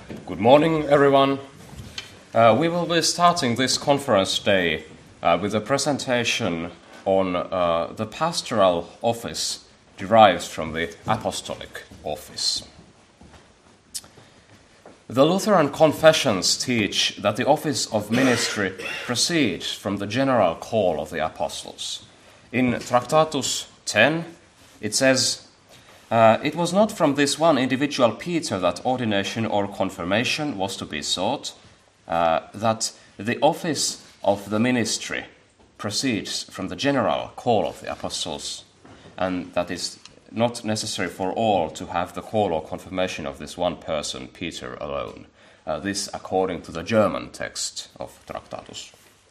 Good morning, everyone. We will be starting this conference day with a presentation on the pastoral office derives from the apostolic office. The Lutheran confessions teach that the office of ministry proceeds from the general call of the apostles. In Tractatus 10, it says, it was not from this one individual Peter that ordination or confirmation was to be sought, that the office of the ministry proceeds from the general call of the apostles, and that is not necessary for all to have the call or confirmation of this one person, Peter alone. This according to the German text of Tractatus.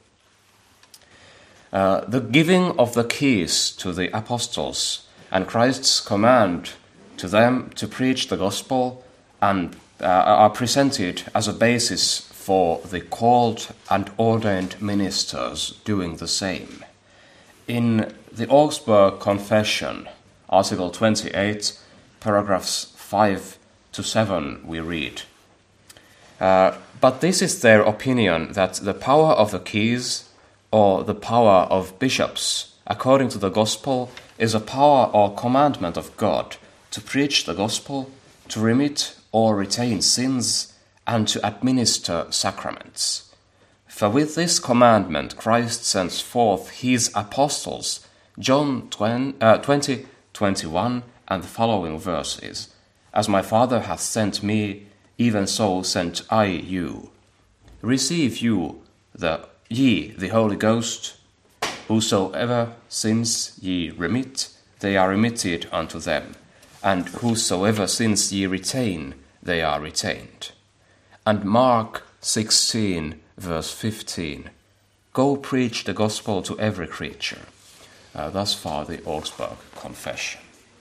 The giving of the keys to the apostles and Christ's command to them to preach the gospel and are presented as a basis for the called and ordained ministers doing the same. In the Augsburg Confession, Article 28, paragraphs 5 to 7, we read, but this is their opinion that the power of the keys or the power of bishops, according to the gospel, is a power or commandment of God to preach the gospel, to remit or retain sins, and to administer sacraments. For with this commandment Christ sends forth his apostles, John 20:21 and the following verses, as my Father hath sent me, even so sent I you. Receive ye the Holy Ghost. Whosoever sins ye remit, they are remitted unto them, and whosoever sins ye retain, they are retained. And Mark 16, verse 15, go preach the gospel to every creature. Thus far the Augsburg Confession.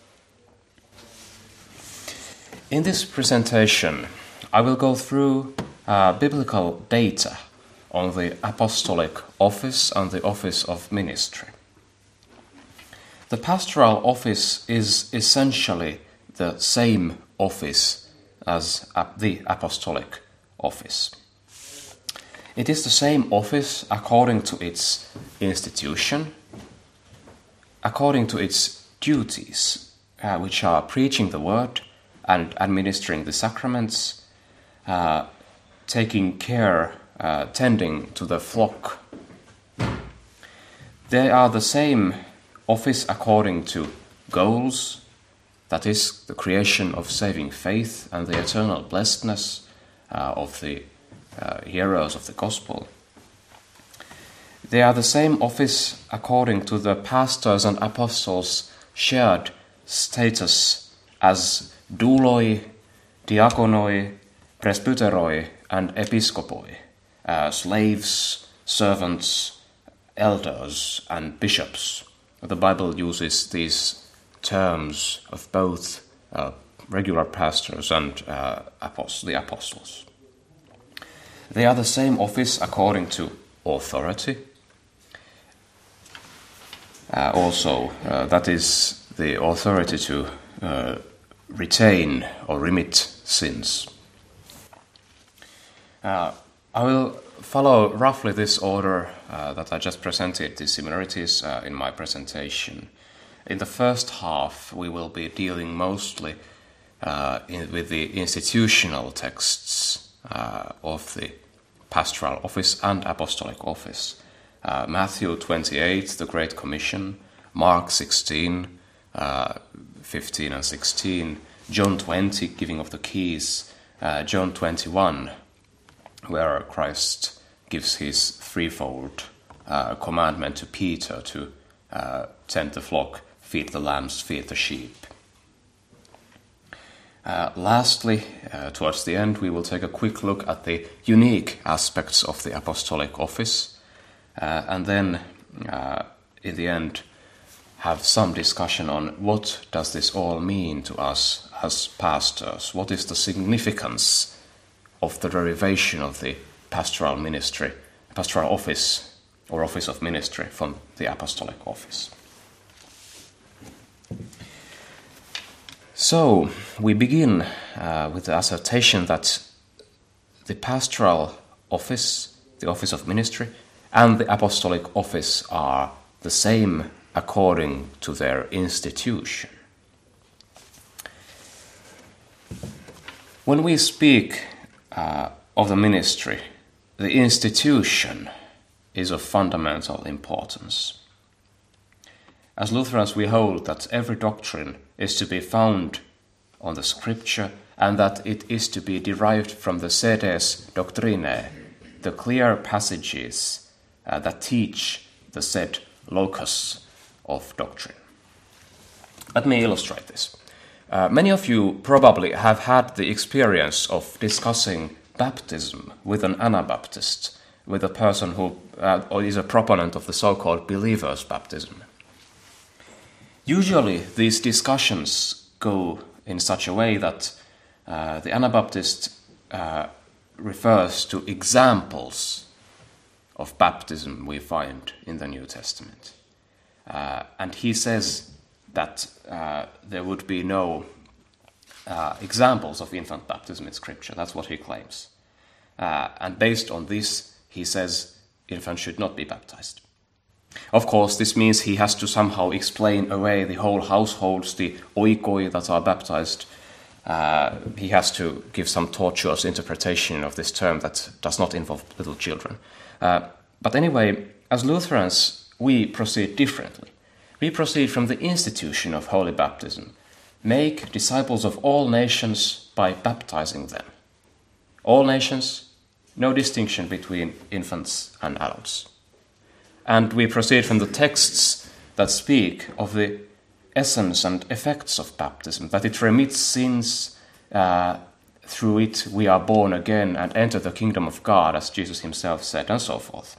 In this presentation, I will go through biblical data on the apostolic office and the office of ministry. The pastoral office is essentially the same office as the apostolic office. It is the same office according to its institution, according to its duties, which are preaching the word and administering the sacraments, taking care, tending to the flock. They are the same office according to goals, that is, the creation of saving faith and the eternal blessedness of the hearers of the gospel. They are the same office according to the pastors and apostles' shared status as douloi, diakonoi, presbyteroi, and episkopoi, slaves, servants, elders, and bishops. The Bible uses these terms of both regular pastors and the apostles. They are the same office according to authority. That is the authority to retain or remit sins. I will follow roughly this order that I just presented, the similarities in my presentation. In the first half, we will be dealing mostly with the institutional texts of the pastoral office and apostolic office. Matthew 28, the Great Commission, Mark 16, 15 and 16, John 20, giving of the keys, John 21, where Christ gives his threefold commandment to Peter to tend the flock, feed the lambs, feed the sheep. Lastly, towards the end, we will take a quick look at the unique aspects of the apostolic office, and then, in the end, have some discussion on what does this all mean to us as pastors. What is the significance of the derivation of the pastoral ministry, pastoral office, or office of ministry from the apostolic office. So, we begin with the assertion that the pastoral office, the office of ministry, and the apostolic office are the same according to their institution. When we speak of the ministry, the institution is of fundamental importance. As Lutherans, we hold that every doctrine is to be found on the Scripture and that it is to be derived from the sedes doctrinae, the clear passages that teach the said locus of doctrine. Let me illustrate this. Many of you probably have had the experience of discussing baptism with an Anabaptist, with a person who is a proponent of the so-called believer's baptism. Usually these discussions go in such a way that the Anabaptist refers to examples of baptism we find in the New Testament. And he says that there would be no examples of infant baptism in Scripture. That's what he claims. And based on this, he says infants should not be baptized. Of course, this means he has to somehow explain away the whole households, the oikoi that are baptized. He has to give some tortuous interpretation of this term that does not involve little children. But anyway, as Lutherans, we proceed differently. We proceed from the institution of holy baptism. Make disciples of all nations by baptizing them. All nations, no distinction between infants and adults. And we proceed from the texts that speak of the essence and effects of baptism, that it remits sins, through it we are born again and enter the kingdom of God, as Jesus himself said, and so forth.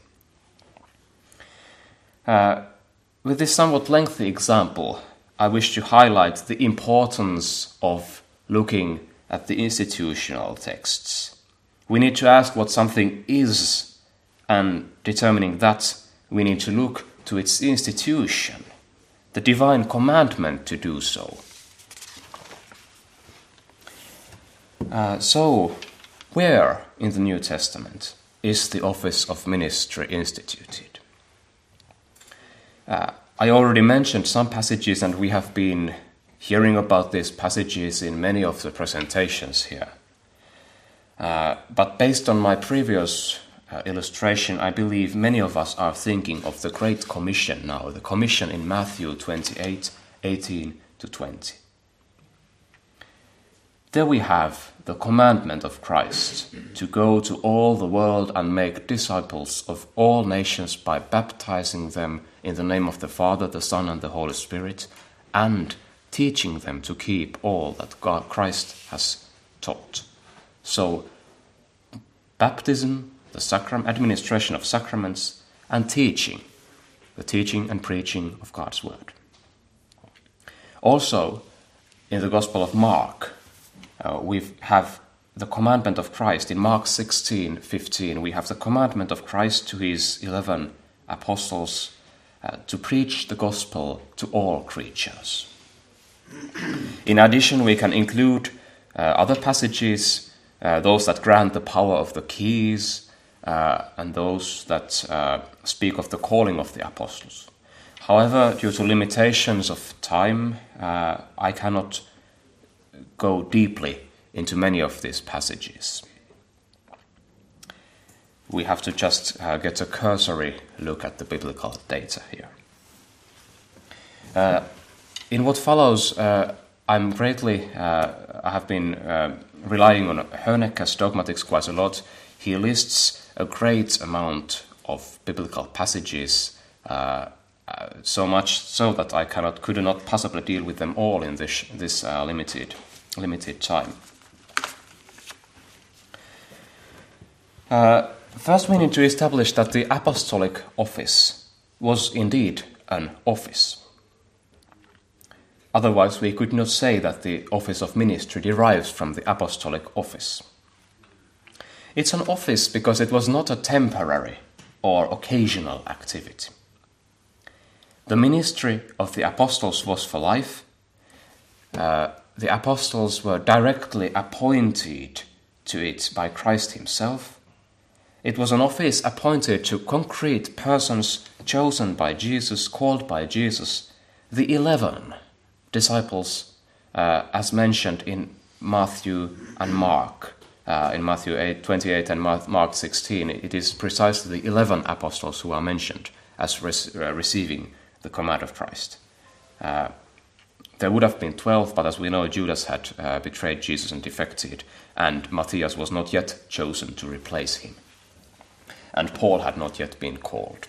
With this somewhat lengthy example, I wish to highlight the importance of looking at the institutional texts. We need to ask what something is, and determining that, we need to look to its institution, the divine commandment to do so. So, where in the New Testament is the office of ministry instituted? I already mentioned some passages, and we have been hearing about these passages in many of the presentations here. But based on my previous illustration, I believe many of us are thinking of the Great Commission now, the Commission in Matthew 28:18-20. There we have the commandment of Christ to go to all the world and make disciples of all nations by baptizing them in the name of the Father, the Son, and the Holy Spirit, and teaching them to keep all that Christ has taught. So, baptism, the administration of sacraments, and teaching, the teaching and preaching of God's word. Also, in the Gospel of Mark, we have the commandment of Christ. In Mark 16:15, we have the commandment of Christ to his 11 apostles to preach the gospel to all creatures. In addition, we can include other passages, those that grant the power of the keys, and those that speak of the calling of the apostles. However, due to limitations of time, I cannot go deeply into many of these passages. We have to just get a cursory look at the biblical data here. In what follows, I have been relying on Hönecke's dogmatics quite a lot. He lists a great amount of biblical passages, so much so that I could not possibly deal with them all in this limited time. First, we need to establish that the apostolic office was indeed an office. Otherwise, we could not say that the office of ministry derives from the apostolic office. It's an office because it was not a temporary or occasional activity. The ministry of the apostles was for life. The apostles were directly appointed to it by Christ himself. It was an office appointed to concrete persons chosen by Jesus, called by Jesus, the 11 disciples, as mentioned in Matthew and Mark. In Matthew 8:28 and Mark 16, it is precisely the 11 apostles who are mentioned as receiving the command of Christ. There would have been 12, but as we know, Judas had betrayed Jesus and defected, and Matthias was not yet chosen to replace him. And Paul had not yet been called.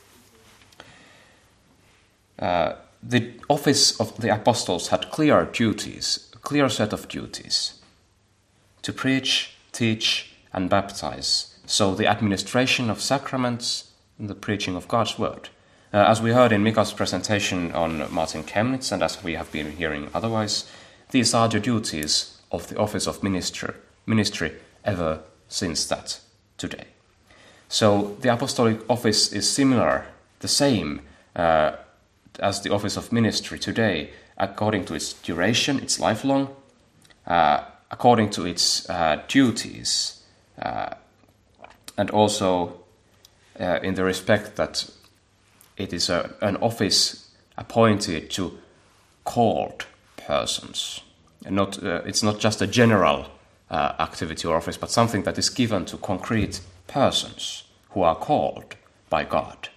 The office of the apostles had clear duties, a clear set of duties: to preach, teach, and baptize. So the administration of sacraments and the preaching of God's word. As we heard in Mika's presentation on Martin Chemnitz, and as we have been hearing otherwise, these are the duties of the office of ministry ever since that today. So the apostolic office is similar, the same as the office of ministry today, according to its duration, it's lifelong, according to its duties, and also in the respect that it is an office appointed to called persons. And it's not just a general activity or office, but something that is given to concrete persons who are called by God.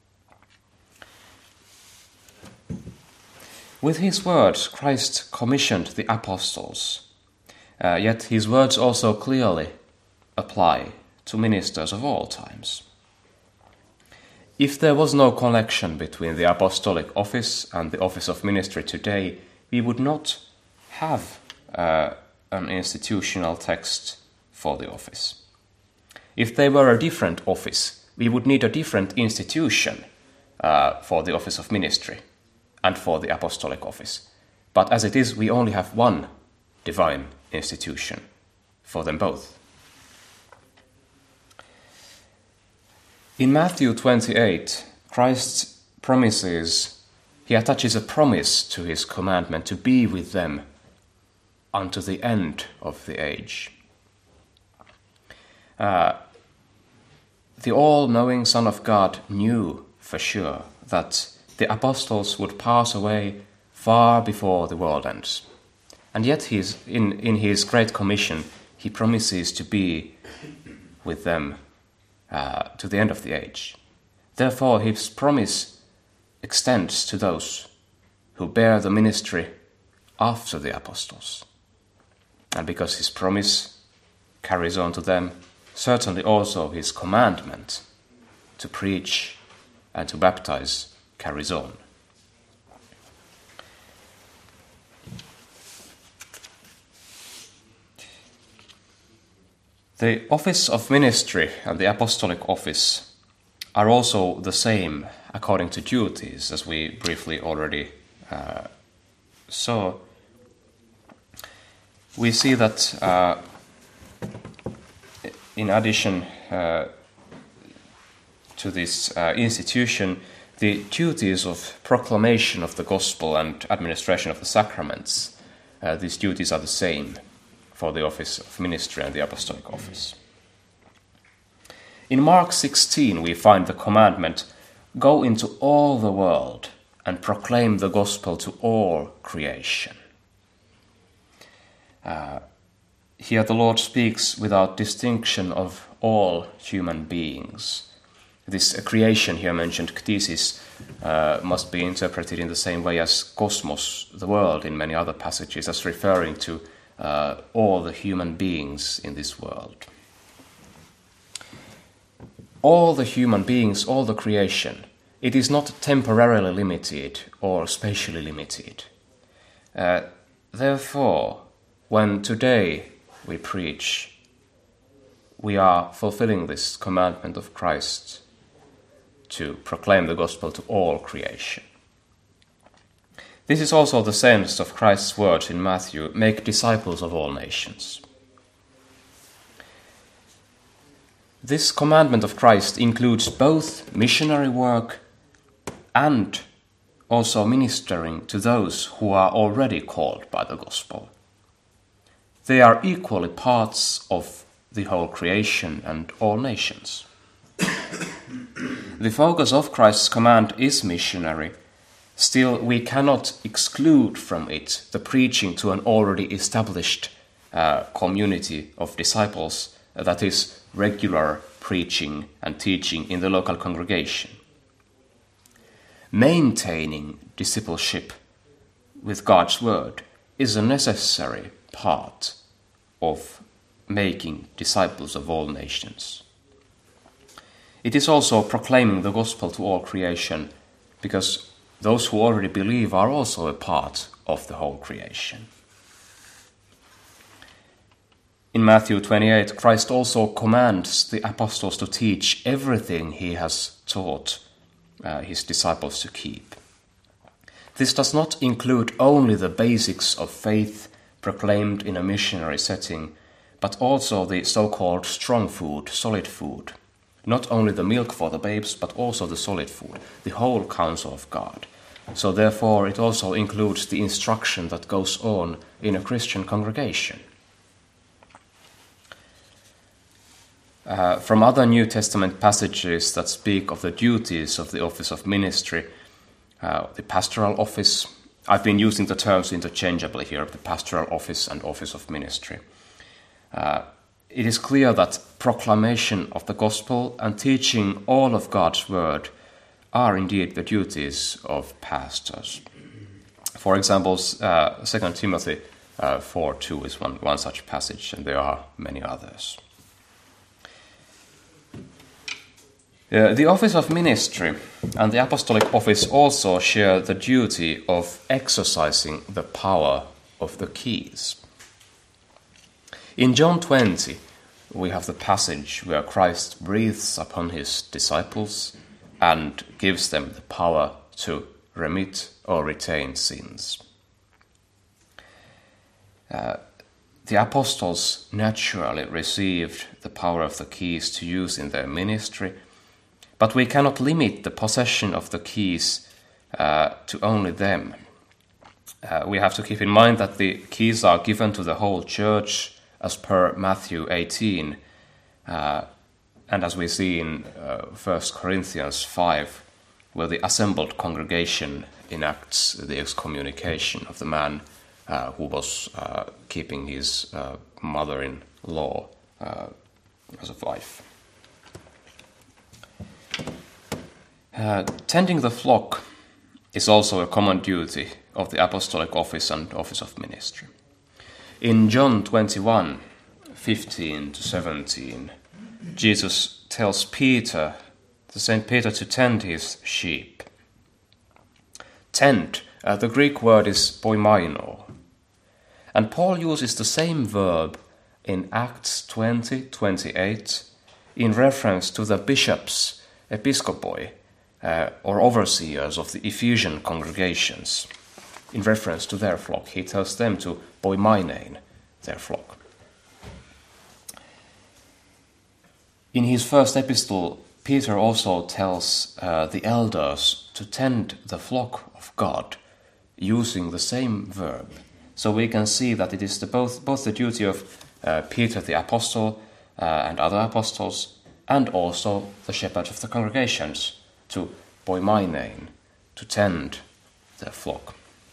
With his words, Christ commissioned the apostles, yet his words also clearly apply to ministers of all times. If there was no connection between the apostolic office and the office of ministry today, we would not have an institutional text for the office. If they were a different office, we would need a different institution for the office of ministry and for the apostolic office. But as it is, we only have one divine institution for them both. In Matthew 28, Christ he attaches a promise to his commandment to be with them unto the end of the age. The all-knowing Son of God knew for sure that the apostles would pass away far before the world ends. And yet in his Great Commission, he promises to be with them to the end of the age. Therefore, his promise extends to those who bear the ministry after the apostles. And because his promise carries on to them, certainly also his commandment to preach and to baptize carries on. The office of ministry and the apostolic office are also the same according to duties, as we briefly already saw. We see that in addition to this institution, the duties of proclamation of the gospel and administration of the sacraments, these duties are the same for the office of ministry and the apostolic office. In Mark 16, we find the commandment, "Go into all the world and proclaim the gospel to all creation." Here the Lord speaks without distinction of all human beings. This creation here mentioned, ktisis, must be interpreted in the same way as cosmos, the world, in many other passages, as referring to all the human beings in this world. All the human beings, all the creation, it is not temporarily limited or spatially limited. Therefore, when today we preach, we are fulfilling this commandment of Christ to proclaim the gospel to all creation. This is also the sense of Christ's words in Matthew, "Make disciples of all nations." This commandment of Christ includes both missionary work and also ministering to those who are already called by the gospel. they are equally parts of the whole creation and all nations. The focus of Christ's command is missionary. Still, we cannot exclude from it the preaching to an already established community of disciples, that is, regular preaching and teaching in the local congregation. Maintaining discipleship with God's word is a necessary part of making disciples of all nations. It is also proclaiming the gospel to all creation, because those who already believe are also a part of the whole creation. In Matthew 28, Christ also commands the apostles to teach everything he has taught his disciples to keep. This does not include only the basics of faith proclaimed in a missionary setting, but also the so-called strong food, solid food. Not only the milk for the babes, but also the solid food, the whole counsel of God. So therefore it also includes the instruction that goes on in a Christian congregation. From other New Testament passages that speak of the duties of the office of ministry, the pastoral office, I've been using the terms interchangeably here, the pastoral office and office of ministry. It is clear that proclamation of the gospel and teaching all of God's word are indeed the duties of pastors. For example, 2 Timothy 4:2 is one such passage, and there are many others. The office of ministry and the apostolic office also share the duty of exercising the power of the keys. In John 20, we have the passage where Christ breathes upon his disciples and gives them the power to remit or retain sins. The apostles naturally received the power of the keys to use in their ministry, but we cannot limit the possession of the keys to only them. We have to keep in mind that the keys are given to the whole church as per Matthew 18, and as we see in 1 Corinthians 5, where the assembled congregation enacts the excommunication of the man who was keeping his mother-in-law as a wife. Tending the flock is also a common duty of the apostolic office and office of ministry. In John 21, 15-17, Jesus tells St. Peter to tend his sheep. Tend, the Greek word is poimaino. And Paul uses the same verb in Acts 20:28 in reference to the bishops, episkopoi, or overseers of the Ephesian congregations. In reference to their flock, he tells them to poimainein, their flock. In his first epistle, Peter also tells the elders to tend the flock of God, using the same verb. So we can see that it is both the duty of Peter the apostle and other apostles, and also the shepherds of the congregations, to poimainein, to tend their flock.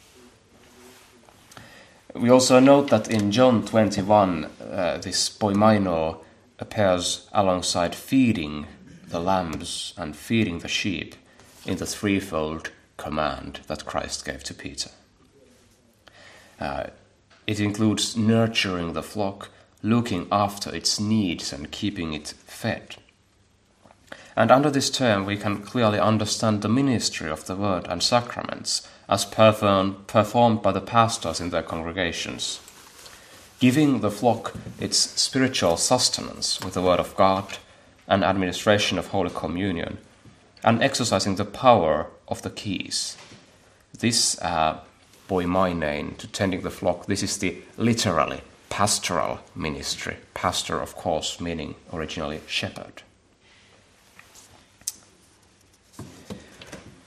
We also note that in John 21, this poimaino appears alongside feeding the lambs and feeding the sheep in the threefold command that Christ gave to Peter. It includes nurturing the flock, looking after its needs and keeping it fed. And under this term we can clearly understand the ministry of the word and sacraments as performed by the pastors in their congregations, giving the flock its spiritual sustenance with the word of God and administration of Holy Communion, and exercising the power of the keys. This poimainein, to tending the flock, this is the literally pastoral ministry. Pastor, of course, meaning originally shepherd.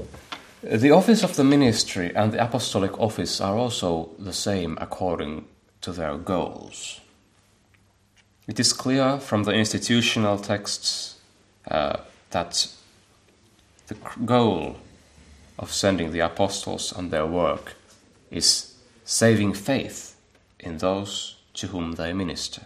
The office of the ministry and the apostolic office are also the same according to their goals. It is clear from the institutional texts that the goal of sending the apostles on their work is saving faith in those to whom they minister.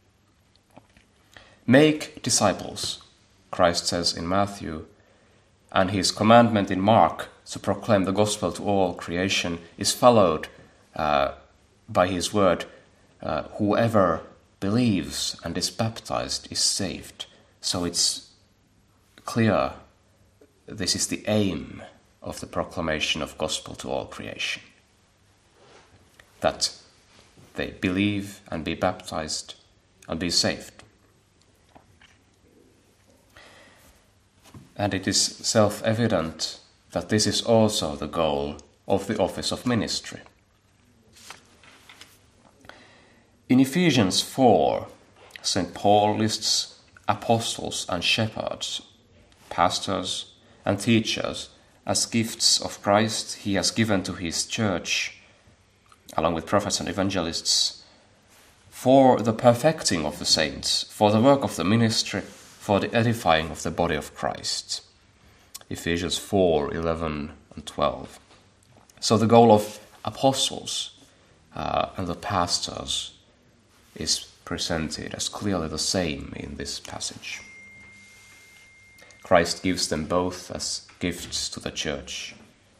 Make disciples, Christ says in Matthew, and his commandment in Mark to proclaim the gospel to all creation is followed by his word, whoever believes and is baptized is saved. So it's clear this is the aim of the proclamation of gospel to all creation, that they believe and be baptized and be saved. And it is self-evident that this is also the goal of the office of ministry. In Ephesians 4, St. Paul lists apostles and shepherds, pastors and teachers as gifts of Christ he has given to his church, along with prophets and evangelists, for the perfecting of the saints, for the work of the ministry, for the edifying of the body of Christ. Ephesians 4, 11 and 12. So the goal of apostles and the pastors is presented as clearly the same in this passage. Christ gives them both as gifts to the church,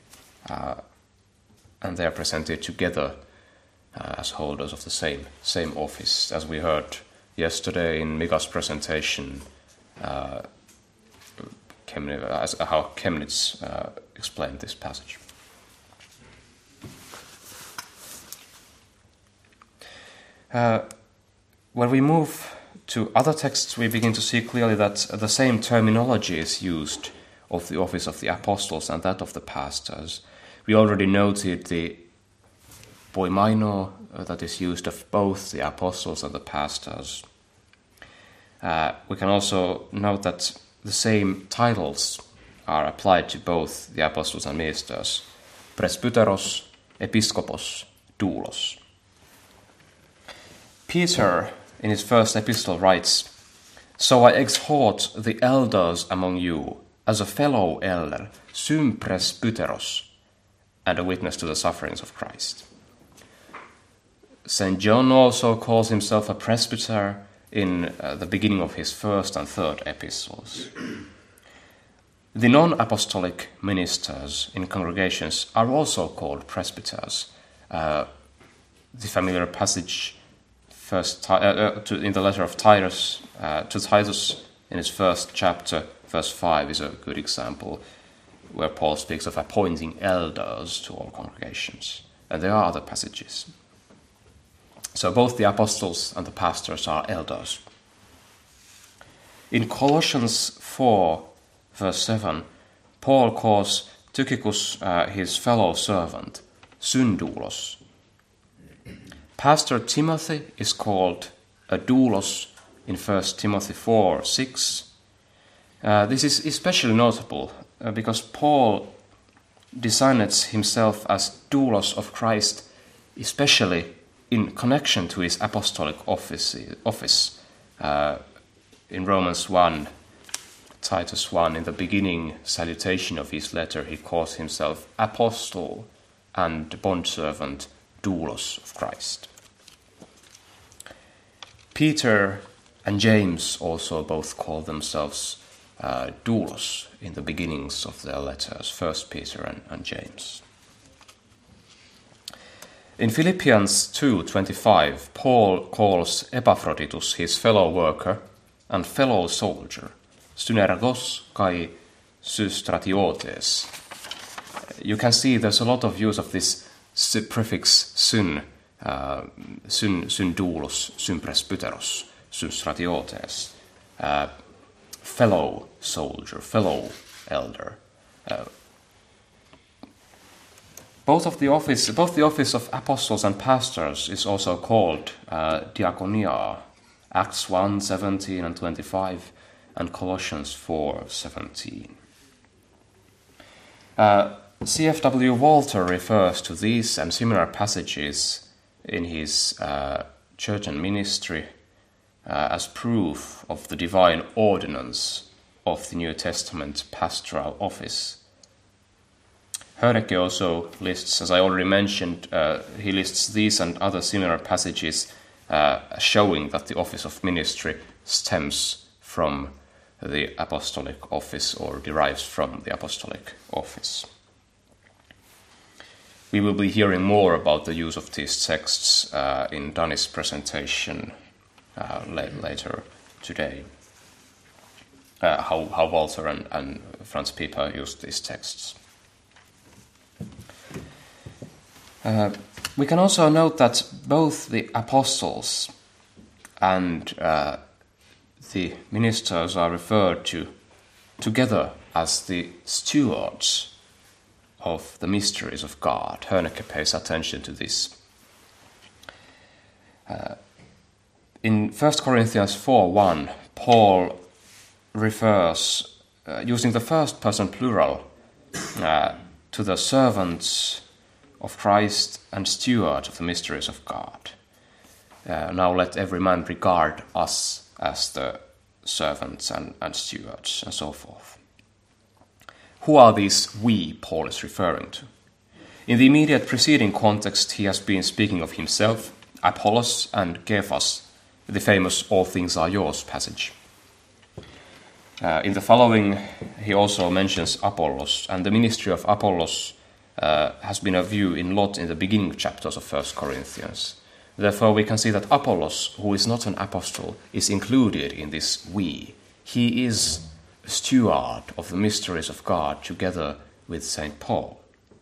and they are presented together as holders of the same office, as we heard yesterday in Mika's presentation, how Chemnitz explained this passage. When we move to other texts, we begin to see clearly that the same terminology is used of the office of the apostles and that of the pastors. We already noted the poimaino that is used of both the apostles and the pastors. We can also note that the same titles are applied to both the apostles and ministers: presbyteros, episkopos, doulos. Peter, in his first epistle, writes, "So I exhort the elders among you, as a fellow elder, sum presbyteros, and a witness to the sufferings of Christ." St. John also calls himself a presbyter in the beginning of his first and third epistles. The non-apostolic ministers in congregations are also called presbyters. The familiar passage in the letter of Titus to Titus in his first chapter, verse 5, is a good example where Paul speaks of appointing elders to all congregations. And there are other passages. So both the apostles and the pastors are elders. In Colossians 4, verse 7, Paul calls Tychicus his fellow servant, syndoulos. Pastor Timothy is called a doulos in 1 Timothy 4, 6. This is especially notable because Paul designates himself as doulos of Christ, especially in connection to his apostolic office. In Romans 1, Titus 1, in the beginning salutation of his letter, he calls himself apostle and bondservant, doulos of Christ. Peter and James also both call themselves doulos in the beginnings of their letters, 1 Peter and James. In Philippians 2:25, Paul calls Epaphroditus his fellow worker and fellow soldier, synergos kai systratiotes. You can see there's a lot of use of this prefix syn, doulos, syn presbyteros, systratiotes, fellow soldier, fellow elder. Both the office of apostles and pastors is also called diakonia, Acts 1:17 and 25, and Colossians 4:17. C.F.W. Walter refers to these and similar passages in his church and ministry as proof of the divine ordinance of the New Testament pastoral office. Hörnecke also lists, as I already mentioned, he lists these and other similar passages showing that the office of ministry stems from the apostolic office or derives from the apostolic office. We will be hearing more about the use of these texts in Danny's presentation later today, how Walter and Franz Pieper used these texts. We can also note that both the apostles and the ministers are referred to together as the stewards of the mysteries of God. Hörnecke pays attention to this. In 1 Corinthians 4:1, Paul refers, using the first person plural, to the servants of Christ and stewards of the mysteries of God. Now let every man regard us as the servants and stewards, and so forth. Who are these we Paul is referring to? In the immediate preceding context, he has been speaking of himself, Apollos, and Cephas, the famous "all things are yours" passage. In the following, he also mentions Apollos, and the ministry of Apollos has been a view in lot in the beginning chapters of 1 Corinthians. Therefore, we can see that Apollos, who is not an apostle, is included in this we. He is a steward of the mysteries of God together with St. Paul.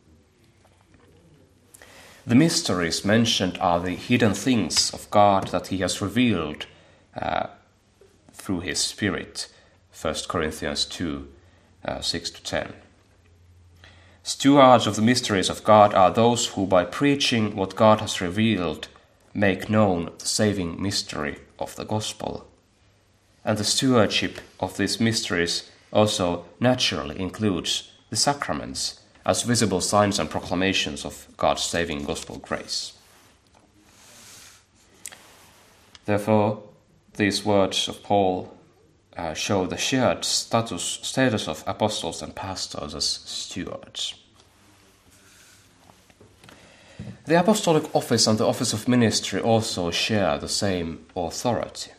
The mysteries mentioned are the hidden things of God that he has revealed through his Spirit, 1 Corinthians 2, 6-10. Stewards of the mysteries of God are those who, by preaching what God has revealed, make known the saving mystery of the gospel. And the stewardship of these mysteries also naturally includes the sacraments as visible signs and proclamations of God's saving gospel grace. Therefore, these words of Paul show the shared status of apostles and pastors as stewards. The apostolic office and the office of ministry also share the same authority.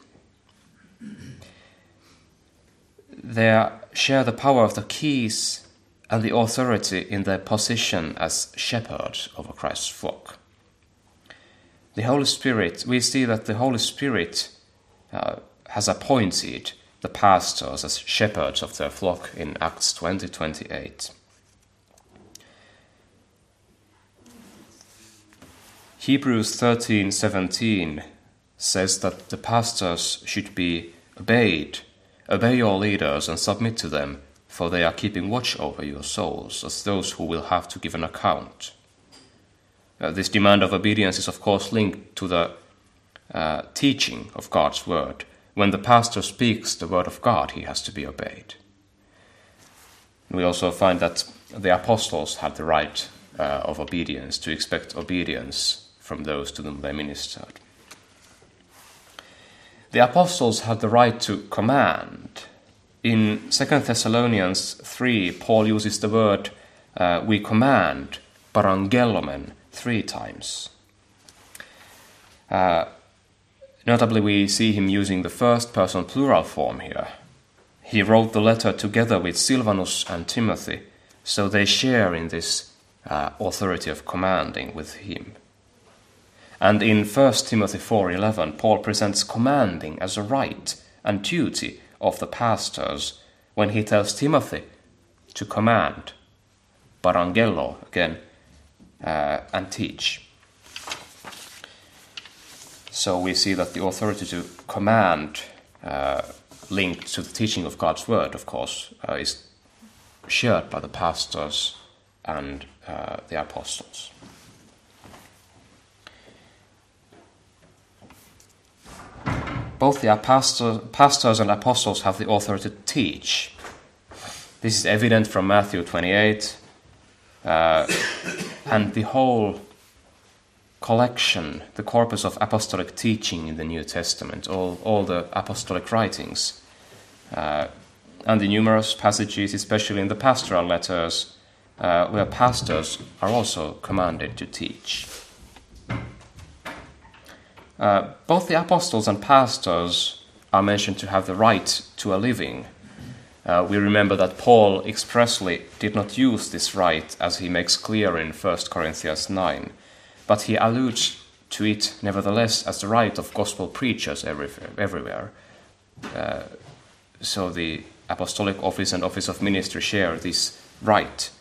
They share the power of the keys and the authority in their position as shepherds over Christ's flock. The Holy Spirit, we see that the Holy Spirit has appointed the pastors as shepherds of their flock in Acts 20:28. Hebrews 13:17 says that the pastors should be obey your leaders and submit to them, for they are keeping watch over your souls as those who will have to give an account. This demand of obedience is of course linked to the teaching of God's word. When the pastor speaks the word of God, he has to be obeyed. We also find that the apostles had the right of obedience, to expect obedience from those to whom they ministered. The apostles had the right to command. In 2 Thessalonians 3, Paul uses the word we command, parangelomen, 3 times. Notably, we see him using the first person plural form here. He wrote the letter together with Silvanus and Timothy, so they share in this authority of commanding with him. And in 1 Timothy 4:11, Paul presents commanding as a right and duty of the pastors when he tells Timothy to command, parangelo again, and teach. So we see that the authority to command, linked to the teaching of God's word, of course, is shared by the pastors and the apostles. Both the pastors and apostles have the authority to teach. This is evident from Matthew 28, and the whole collection, the corpus of apostolic teaching in the New Testament, all the apostolic writings, and the numerous passages, especially in the pastoral letters, where pastors are also commanded to teach. Both the apostles and pastors are mentioned to have the right to a living. We remember that Paul expressly did not use this right, as he makes clear in 1 Corinthians 9, but he alludes to it nevertheless as the right of gospel preachers everywhere. So the apostolic office and office of ministry share this right.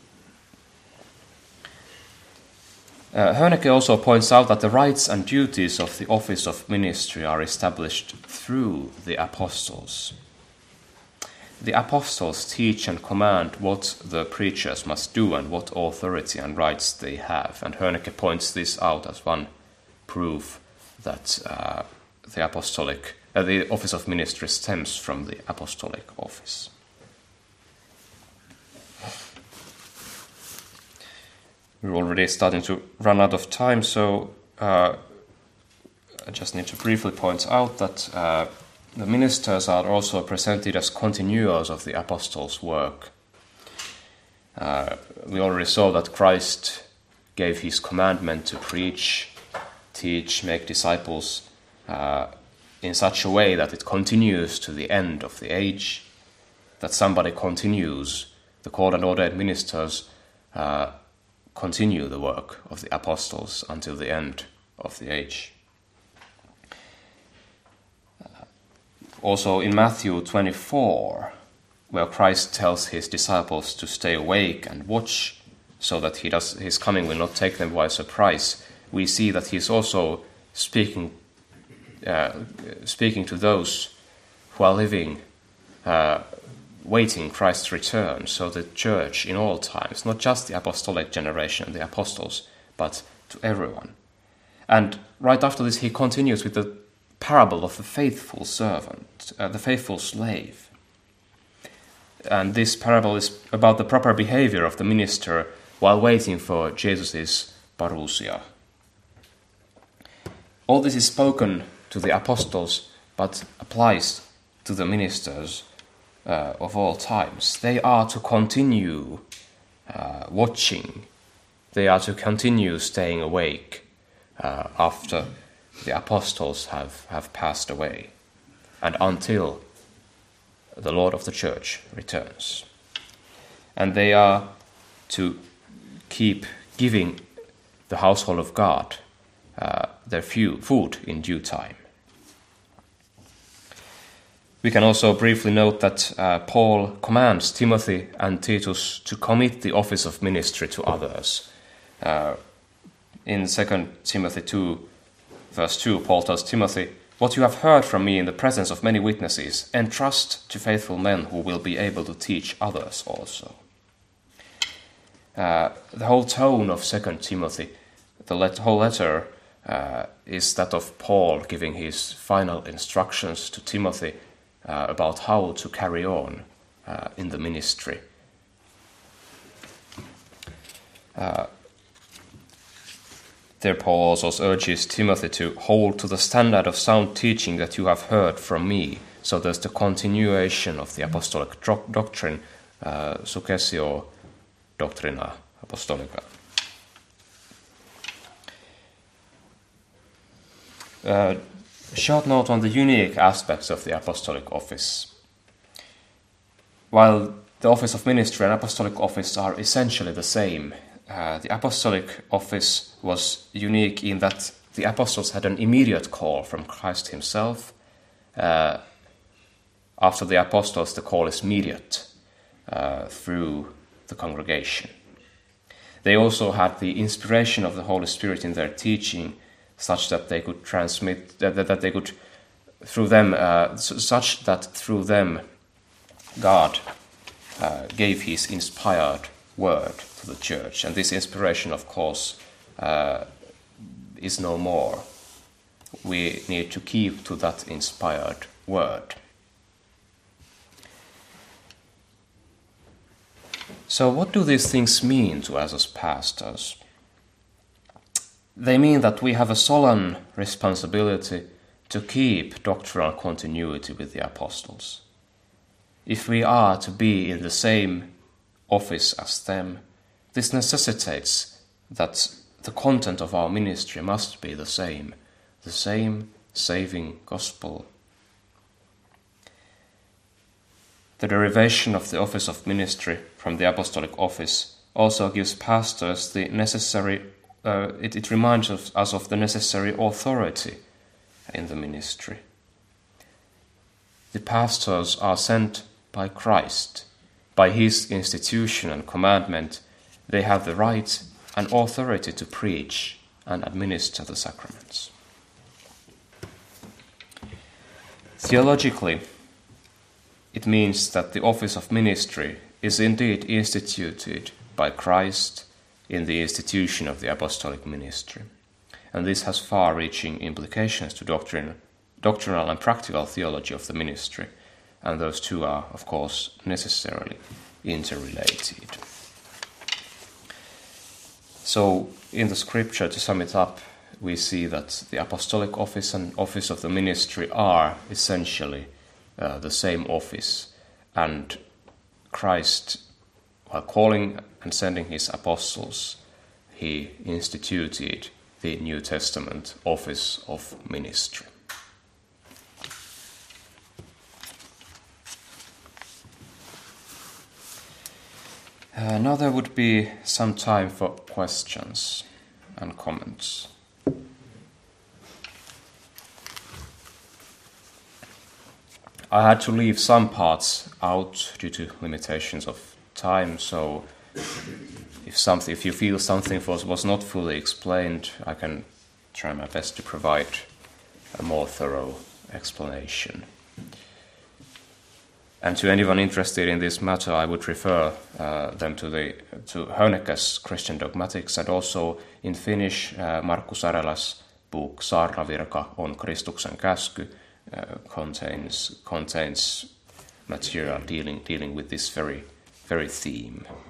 Hönecke also points out that the rights and duties of the office of ministry are established through the apostles. The apostles teach and command what the preachers must do and what authority and rights they have, and Hönecke points this out as one proof that the office of ministry stems from the apostolic office. We're already starting to run out of time, so I just need to briefly point out that the ministers are also presented as continuers of the apostles' work. We already saw that Christ gave his commandment to preach, teach, make disciples in such a way that it continues to the end of the age, that somebody continues, the called and ordained ministers continue the work of the apostles until the end of the age. Also in Matthew 24, where Christ tells his disciples to stay awake and watch so that his coming will not take them by surprise, we see that he is also speaking to those who are living, waiting Christ's return. So the church in all times, not just the apostolic generation, the apostles, but to everyone. And right after this, he continues with the parable of the faithful servant, the faithful slave. And this parable is about the proper behavior of the minister while waiting for Jesus' parousia. All this is spoken to the apostles, but applies to the ministers of all times. They are to continue watching. They are to continue staying awake after the apostles have passed away and until the Lord of the Church returns. And they are to keep giving the household of God their food in due time. We can also briefly note that Paul commands Timothy and Titus to commit the office of ministry to others. In 2 Timothy 2, verse 2, Paul tells Timothy, "What you have heard from me in the presence of many witnesses, entrust to faithful men who will be able to teach others also." The whole tone of 2 Timothy, the whole letter, is that of Paul giving his final instructions to Timothy about how to carry on in the ministry. There Paul also urges Timothy to hold to the standard of sound teaching that you have heard from me. So there's the continuation of the apostolic doctrine, successio doctrina apostolica. A short note on the unique aspects of the apostolic office. While the office of ministry and apostolic office are essentially the same, the apostolic office was unique in that the apostles had an immediate call from Christ himself. After the apostles, the call is immediate through the congregation. They also had the inspiration of the Holy Spirit in their teaching, such that they could transmit, that they could, through them, such that through them, God gave his inspired word to the church. And this inspiration, of course, is no more. We need to keep to that inspired word. So what do these things mean to us as pastors? They mean that we have a solemn responsibility to keep doctrinal continuity with the apostles. If we are to be in the same office as them, this necessitates that the content of our ministry must be the same saving gospel. The derivation of the office of ministry from the apostolic office also gives pastors the necessary, it reminds us of the necessary authority in the ministry. The pastors are sent by Christ. By his institution and commandment, they have the right and authority to preach and administer the sacraments. Theologically, it means that the office of ministry is indeed instituted by Christ in the institution of the apostolic ministry. And this has far-reaching implications to doctrinal and practical theology of the ministry, and those two are, of course, necessarily interrelated. So, in the scripture, to sum it up, we see that the apostolic office and office of the ministry are essentially the same office, and Christ, while calling and sending his apostles, he instituted the New Testament office of ministry. Now there would be some time for questions and comments. I had to leave some parts out due to limitations of time, so if you feel something was not fully explained, I can try my best to provide a more thorough explanation. And to anyone interested in this matter, I would refer them to Hönecke's Christian Dogmatics, and also in Finnish, Markku Sarela's book Saarnavirka on Kristuksen käsky contains material dealing with this very theme.